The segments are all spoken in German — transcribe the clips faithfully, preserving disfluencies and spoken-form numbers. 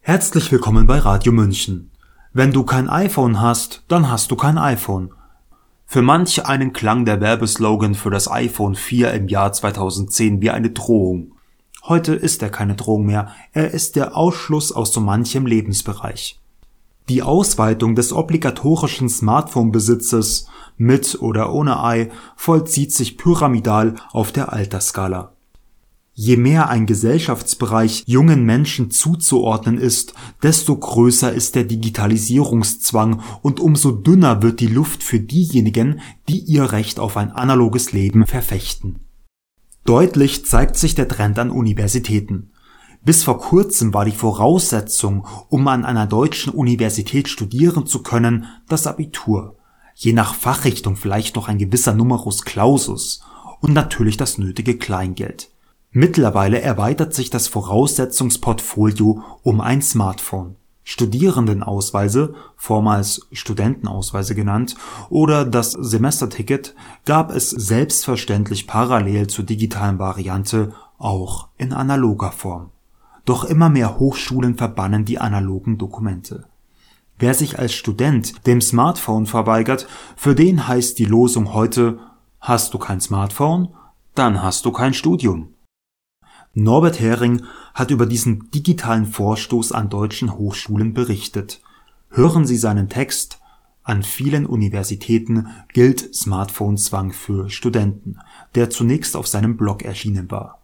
Herzlich willkommen bei Radio München. Wenn du kein iPhone hast, dann hast du kein iPhone. Für manch einen klang der Werbeslogan für das iPhone vier im Jahr zweitausendzehn wie eine Drohung. Heute ist er keine Drohung mehr, er ist der Ausschluss aus so manchem Lebensbereich. Die Ausweitung des obligatorischen Smartphone-Besitzes mit oder ohne Ei vollzieht sich pyramidal auf der Altersskala. Je mehr ein Gesellschaftsbereich jungen Menschen zuzuordnen ist, desto größer ist der Digitalisierungszwang und umso dünner wird die Luft für diejenigen, die ihr Recht auf ein analoges Leben verfechten. Deutlich zeigt sich der Trend an Universitäten. Bis vor kurzem war die Voraussetzung, um an einer deutschen Universität studieren zu können, das Abitur. Je nach Fachrichtung vielleicht noch ein gewisser Numerus Clausus und natürlich das nötige Kleingeld. Mittlerweile erweitert sich das Voraussetzungsportfolio um ein Smartphone. Studierendenausweise, vormals Studentenausweise genannt, oder das Semesterticket gab es selbstverständlich parallel zur digitalen Variante auch in analoger Form. Doch immer mehr Hochschulen verbannen die analogen Dokumente. Wer sich als Student dem Smartphone verweigert, für den heißt die Losung heute: Hast du kein Smartphone, dann hast du kein Studium. Norbert Hering hat über diesen digitalen Vorstoß an deutschen Hochschulen berichtet. Hören Sie seinen Text: An vielen Universitäten gilt Smartphone-Zwang für Studenten, der zunächst auf seinem Blog erschienen war.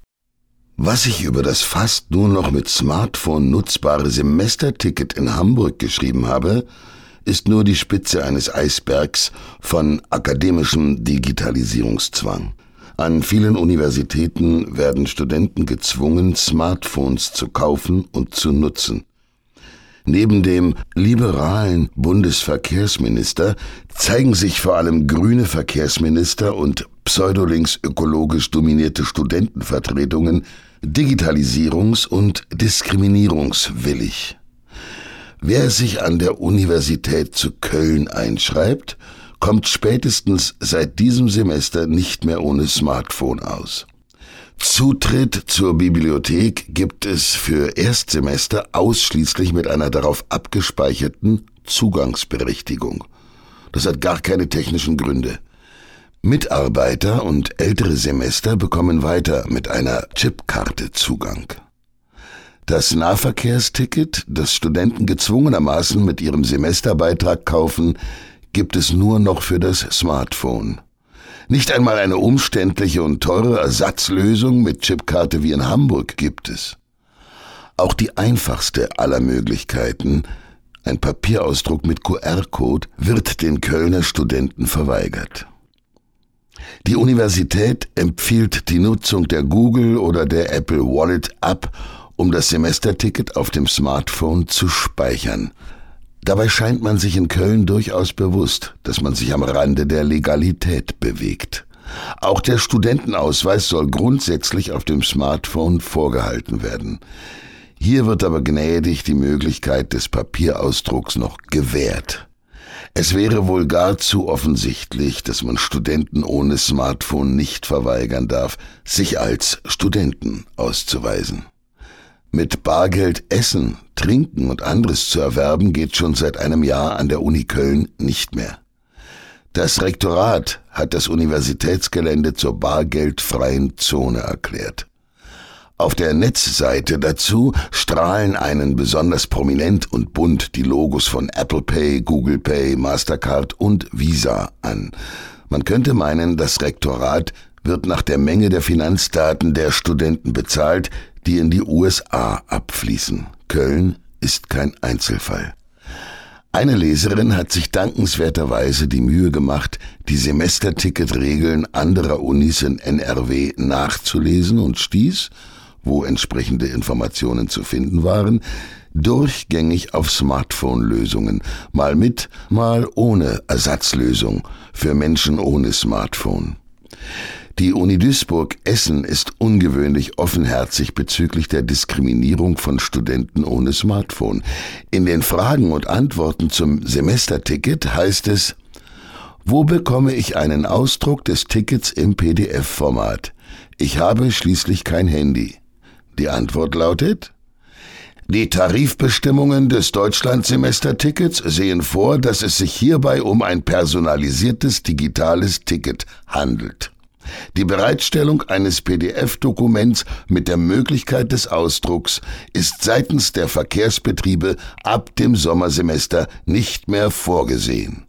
Was ich über das fast nur noch mit Smartphone nutzbare Semesterticket in Hamburg geschrieben habe, ist nur die Spitze eines Eisbergs von akademischem Digitalisierungszwang. An vielen Universitäten werden Studenten gezwungen, Smartphones zu kaufen und zu nutzen. Neben dem liberalen Bundesverkehrsminister zeigen sich vor allem grüne Verkehrsminister und pseudolinks-ökologisch dominierte Studentenvertretungen digitalisierungs- und diskriminierungswillig. Wer sich an der Universität zu Köln einschreibt, kommt spätestens seit diesem Semester nicht mehr ohne Smartphone aus. Zutritt zur Bibliothek gibt es für Erstsemester ausschließlich mit einer darauf abgespeicherten Zugangsberechtigung. Das hat gar keine technischen Gründe. Mitarbeiter und ältere Semester bekommen weiter mit einer Chipkarte Zugang. Das Nahverkehrsticket, das Studenten gezwungenermaßen mit ihrem Semesterbeitrag kaufen, gibt es nur noch für das Smartphone. Nicht einmal eine umständliche und teure Ersatzlösung mit Chipkarte wie in Hamburg gibt es. Auch die einfachste aller Möglichkeiten, ein Papierausdruck mit Q R-Code, wird den Kölner Studenten verweigert. Die Universität empfiehlt die Nutzung der Google oder der Apple Wallet ab, um das Semesterticket auf dem Smartphone zu speichern. Dabei scheint man sich in Köln durchaus bewusst, dass man sich am Rande der Legalität bewegt. Auch der Studentenausweis soll grundsätzlich auf dem Smartphone vorgehalten werden. Hier wird aber gnädig die Möglichkeit des Papierausdrucks noch gewährt. Es wäre wohl gar zu offensichtlich, dass man Studenten ohne Smartphone nicht verweigern darf, sich als Studenten auszuweisen. Mit Bargeld essen, trinken und anderes zu erwerben geht schon seit einem Jahr an der Uni Köln nicht mehr. Das Rektorat hat das Universitätsgelände zur bargeldfreien Zone erklärt. Auf der Netzseite dazu strahlen einen besonders prominent und bunt die Logos von Apple Pay, Google Pay, Mastercard und Visa an. Man könnte meinen, das Rektorat wird nach der Menge der Finanzdaten der Studenten bezahlt, die in die U S A abfließen. Köln ist kein Einzelfall. Eine Leserin hat sich dankenswerterweise die Mühe gemacht, die Semesterticket-Regeln anderer Unis in N R W nachzulesen und stieß, wo entsprechende Informationen zu finden waren, durchgängig auf Smartphone-Lösungen, mal mit, mal ohne Ersatzlösung für Menschen ohne Smartphone. Die Uni Duisburg-Essen ist ungewöhnlich offenherzig bezüglich der Diskriminierung von Studenten ohne Smartphone. In den Fragen und Antworten zum Semesterticket heißt es: Wo bekomme ich einen Ausdruck des Tickets im P D F-Format? Ich habe schließlich kein Handy. Die Antwort lautet: Die Tarifbestimmungen des Deutschlandsemestertickets sehen vor, dass es sich hierbei um ein personalisiertes digitales Ticket handelt. Die Bereitstellung eines P D F-Dokuments mit der Möglichkeit des Ausdrucks ist seitens der Verkehrsbetriebe ab dem Sommersemester nicht mehr vorgesehen.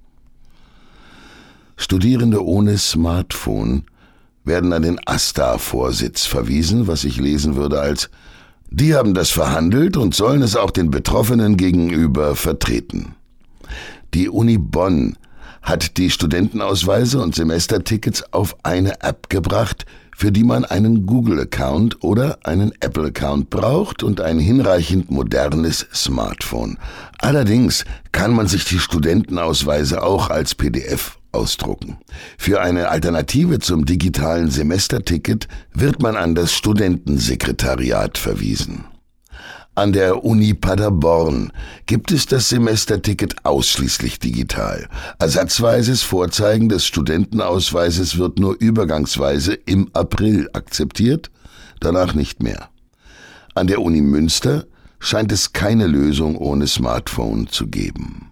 Studierende ohne Smartphone werden an den AStA-Vorsitz verwiesen, was ich lesen würde als: Die haben das verhandelt und sollen es auch den Betroffenen gegenüber vertreten. Die Uni Bonn hat die Studentenausweise und Semestertickets auf eine App gebracht, für die man einen Google-Account oder einen Apple-Account braucht und ein hinreichend modernes Smartphone. Allerdings kann man sich die Studentenausweise auch als P D F ausdrucken. Für eine Alternative zum digitalen Semesterticket wird man an das Studentensekretariat verwiesen. An der Uni Paderborn gibt es das Semesterticket ausschließlich digital. Ersatzweises Vorzeigen des Studentenausweises wird nur übergangsweise im April akzeptiert, danach nicht mehr. An der Uni Münster scheint es keine Lösung ohne Smartphone zu geben.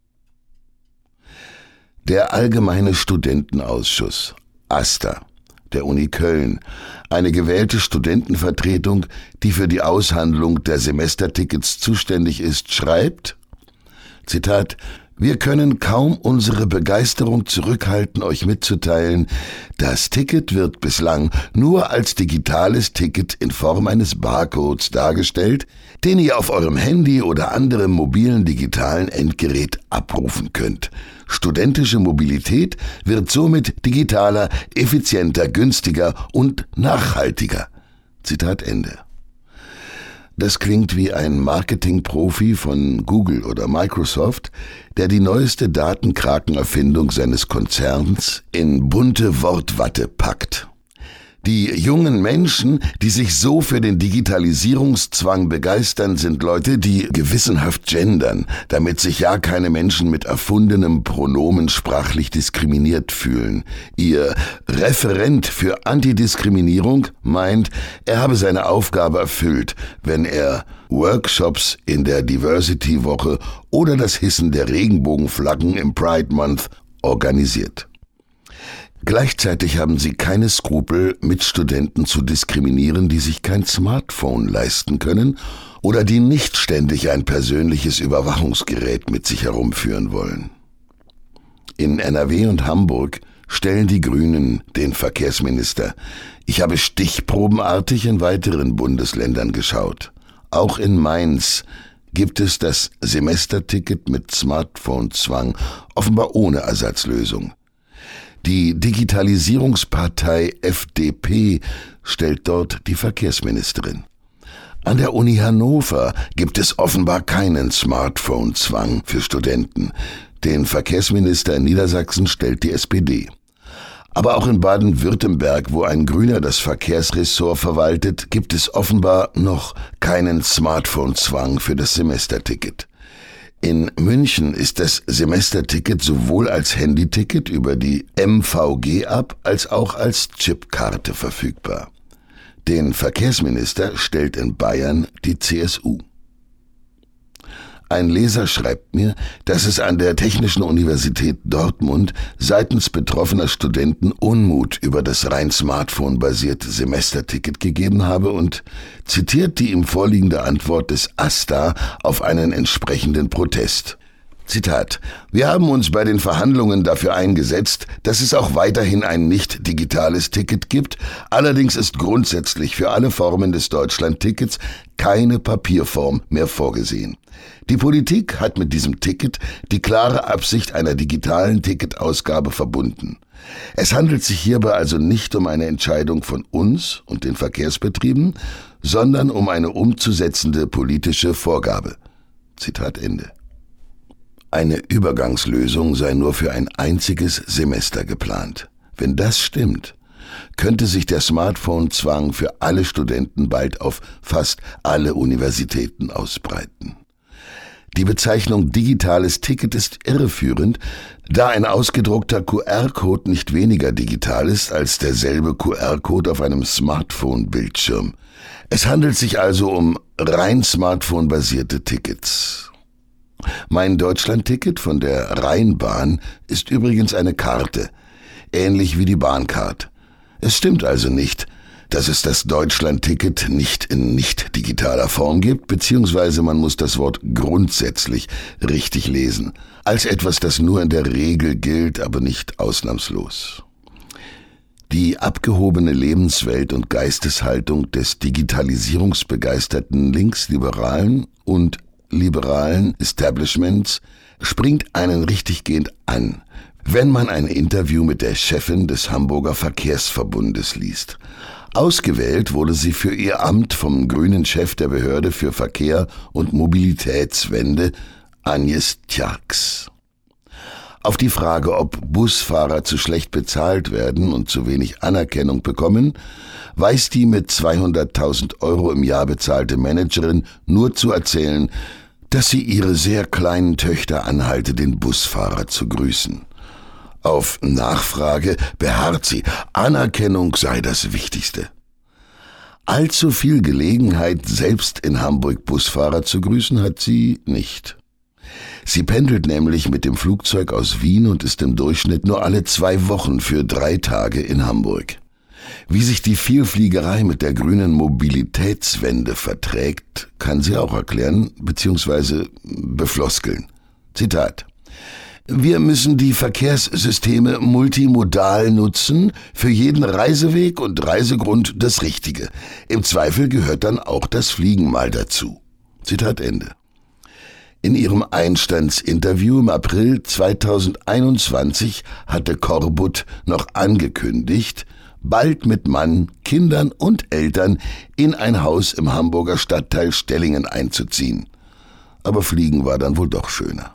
Der Allgemeine Studentenausschuss, AStA, der Uni Köln, eine gewählte Studentenvertretung, die für die Aushandlung der Semestertickets zuständig ist, schreibt, Zitat, Wir können kaum unsere Begeisterung zurückhalten, euch mitzuteilen, das Ticket wird bislang nur als digitales Ticket in Form eines Barcodes dargestellt, den ihr auf eurem Handy oder anderem mobilen digitalen Endgerät abrufen könnt. Studentische Mobilität wird somit digitaler, effizienter, günstiger und nachhaltiger. Zitat Ende. Das klingt wie ein Marketingprofi von Google oder Microsoft, der die neueste Datenkrakenerfindung seines Konzerns in bunte Wortwatte packt. Die jungen Menschen, die sich so für den Digitalisierungszwang begeistern, sind Leute, die gewissenhaft gendern, damit sich ja keine Menschen mit erfundenem Pronomen sprachlich diskriminiert fühlen. Ihr Referent für Antidiskriminierung meint, er habe seine Aufgabe erfüllt, wenn er Workshops in der Diversity-Woche oder das Hissen der Regenbogenflaggen im Pride Month organisiert. Gleichzeitig haben sie keine Skrupel, Mitstudenten zu diskriminieren, die sich kein Smartphone leisten können oder die nicht ständig ein persönliches Überwachungsgerät mit sich herumführen wollen. In N R W und Hamburg stellen die Grünen den Verkehrsminister. Ich habe stichprobenartig in weiteren Bundesländern geschaut. Auch in Mainz gibt es das Semesterticket mit Smartphone-Zwang, offenbar ohne Ersatzlösung. Die Digitalisierungspartei F D P stellt dort die Verkehrsministerin. An der Uni Hannover gibt es offenbar keinen Smartphone-Zwang für Studenten. Den Verkehrsminister in Niedersachsen stellt die S P D. Aber auch in Baden-Württemberg, wo ein Grüner das Verkehrsressort verwaltet, gibt es offenbar noch keinen Smartphone-Zwang für das Semesterticket. In München ist das Semesterticket sowohl als Handyticket über die M V G-App als auch als Chipkarte verfügbar. Den Verkehrsminister stellt in Bayern die C S U. Ein Leser schreibt mir, dass es an der Technischen Universität Dortmund seitens betroffener Studenten Unmut über das rein Smartphone-basierte Semesterticket gegeben habe und zitiert die ihm vorliegende Antwort des AStA auf einen entsprechenden Protest. Zitat: Wir haben uns bei den Verhandlungen dafür eingesetzt, dass es auch weiterhin ein nicht digitales Ticket gibt. Allerdings ist grundsätzlich für alle Formen des Deutschland-Tickets keine Papierform mehr vorgesehen. Die Politik hat mit diesem Ticket die klare Absicht einer digitalen Ticketausgabe verbunden. Es handelt sich hierbei also nicht um eine Entscheidung von uns und den Verkehrsbetrieben, sondern um eine umzusetzende politische Vorgabe. Zitat Ende. Eine Übergangslösung sei nur für ein einziges Semester geplant. Wenn das stimmt, könnte sich der Smartphone-Zwang für alle Studenten bald auf fast alle Universitäten ausbreiten. Die Bezeichnung digitales Ticket ist irreführend, da ein ausgedruckter Q R-Code nicht weniger digital ist als derselbe Q R-Code auf einem Smartphone-Bildschirm. Es handelt sich also um rein Smartphone-basierte Tickets. Mein Deutschland-Ticket von der Rheinbahn ist übrigens eine Karte, ähnlich wie die Bahncard. Es stimmt also nicht, dass es das Deutschland-Ticket nicht in nicht digitaler Form gibt, beziehungsweise man muss das Wort grundsätzlich richtig lesen, als etwas, das nur in der Regel gilt, aber nicht ausnahmslos. Die abgehobene Lebenswelt und Geisteshaltung des digitalisierungsbegeisterten linksliberalen und liberalen Establishments springt einen richtiggehend an, wenn man ein Interview mit der Chefin des Hamburger Verkehrsverbundes liest. Ausgewählt wurde sie für ihr Amt vom grünen Chef der Behörde für Verkehr und Mobilitätswende, Agnes Tjarks. Auf die Frage, ob Busfahrer zu schlecht bezahlt werden und zu wenig Anerkennung bekommen, weiß die mit zweihunderttausend Euro im Jahr bezahlte Managerin nur zu erzählen, dass sie ihre sehr kleinen Töchter anhalte, den Busfahrer zu grüßen. Auf Nachfrage beharrt sie, Anerkennung sei das Wichtigste. Allzu viel Gelegenheit, selbst in Hamburg Busfahrer zu grüßen, hat sie nicht. Sie pendelt nämlich mit dem Flugzeug aus Wien und ist im Durchschnitt nur alle zwei Wochen für drei Tage in Hamburg. Wie sich die Vielfliegerei mit der grünen Mobilitätswende verträgt, kann sie auch erklären bzw. befloskeln. Zitat: Wir müssen die Verkehrssysteme multimodal nutzen, für jeden Reiseweg und Reisegrund das Richtige. Im Zweifel gehört dann auch das Fliegen mal dazu. Zitat Ende. In ihrem Einstandsinterview im April zweitausendeinundzwanzig hatte Korbut noch angekündigt, bald mit Mann, Kindern und Eltern in ein Haus im Hamburger Stadtteil Stellingen einzuziehen. Aber Fliegen war dann wohl doch schöner.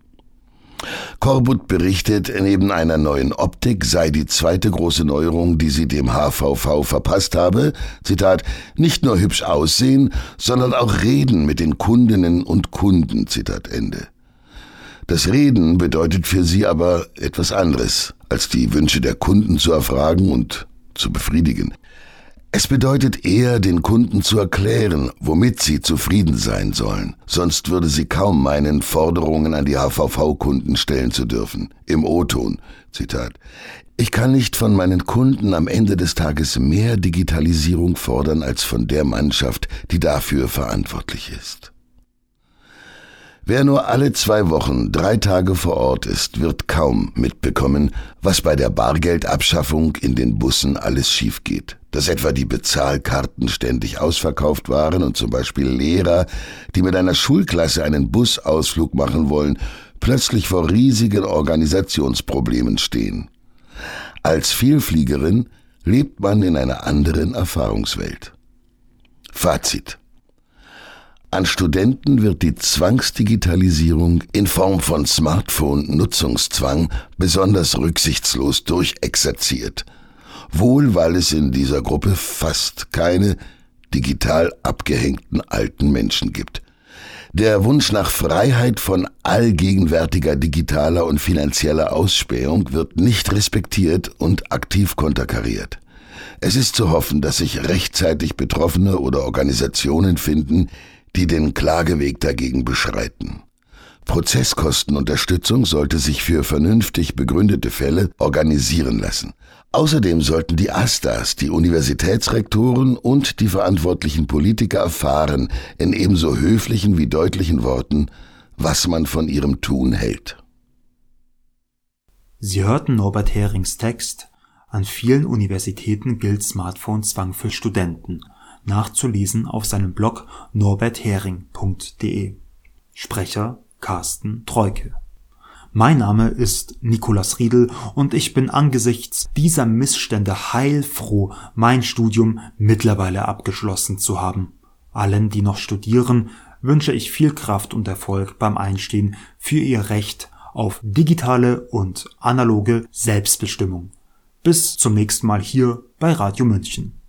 Korbut berichtet, neben einer neuen Optik sei die zweite große Neuerung, die sie dem H V V verpasst habe, Zitat, nicht nur hübsch aussehen, sondern auch reden mit den Kundinnen und Kunden, Zitat Ende. Das Reden bedeutet für sie aber etwas anderes, als die Wünsche der Kunden zu erfragen und zu befriedigen. Es bedeutet eher, den Kunden zu erklären, womit sie zufrieden sein sollen. Sonst würde sie kaum meinen, Forderungen an die H V V-Kunden stellen zu dürfen. Im O-Ton, Zitat: Ich kann nicht von meinen Kunden am Ende des Tages mehr Digitalisierung fordern als von der Mannschaft, die dafür verantwortlich ist. Wer nur alle zwei Wochen drei Tage vor Ort ist, wird kaum mitbekommen, was bei der Bargeldabschaffung in den Bussen alles schief geht. Dass etwa die Bezahlkarten ständig ausverkauft waren und zum Beispiel Lehrer, die mit einer Schulklasse einen Busausflug machen wollen, plötzlich vor riesigen Organisationsproblemen stehen. Als Vielfliegerin lebt man in einer anderen Erfahrungswelt. Fazit: An Studenten wird die Zwangsdigitalisierung in Form von Smartphone-Nutzungszwang besonders rücksichtslos durchexerziert. Wohl, weil es in dieser Gruppe fast keine digital abgehängten alten Menschen gibt. Der Wunsch nach Freiheit von allgegenwärtiger digitaler und finanzieller Ausspähung wird nicht respektiert und aktiv konterkariert. Es ist zu hoffen, dass sich rechtzeitig Betroffene oder Organisationen finden, die den Klageweg dagegen beschreiten. Prozesskostenunterstützung sollte sich für vernünftig begründete Fälle organisieren lassen. Außerdem sollten die AStAs, die Universitätsrektoren und die verantwortlichen Politiker erfahren, in ebenso höflichen wie deutlichen Worten, was man von ihrem Tun hält. Sie hörten Norbert Herings Text »An vielen Universitäten gilt Smartphone-Zwang für Studenten«, nachzulesen auf seinem Blog norberthering punkt de. Sprecher Carsten Treuke. Mein Name ist Nikolaus Riedel und ich bin angesichts dieser Missstände heilfroh, mein Studium mittlerweile abgeschlossen zu haben. Allen, die noch studieren, wünsche ich viel Kraft und Erfolg beim Einstehen für ihr Recht auf digitale und analoge Selbstbestimmung. Bis zum nächsten Mal hier bei Radio München.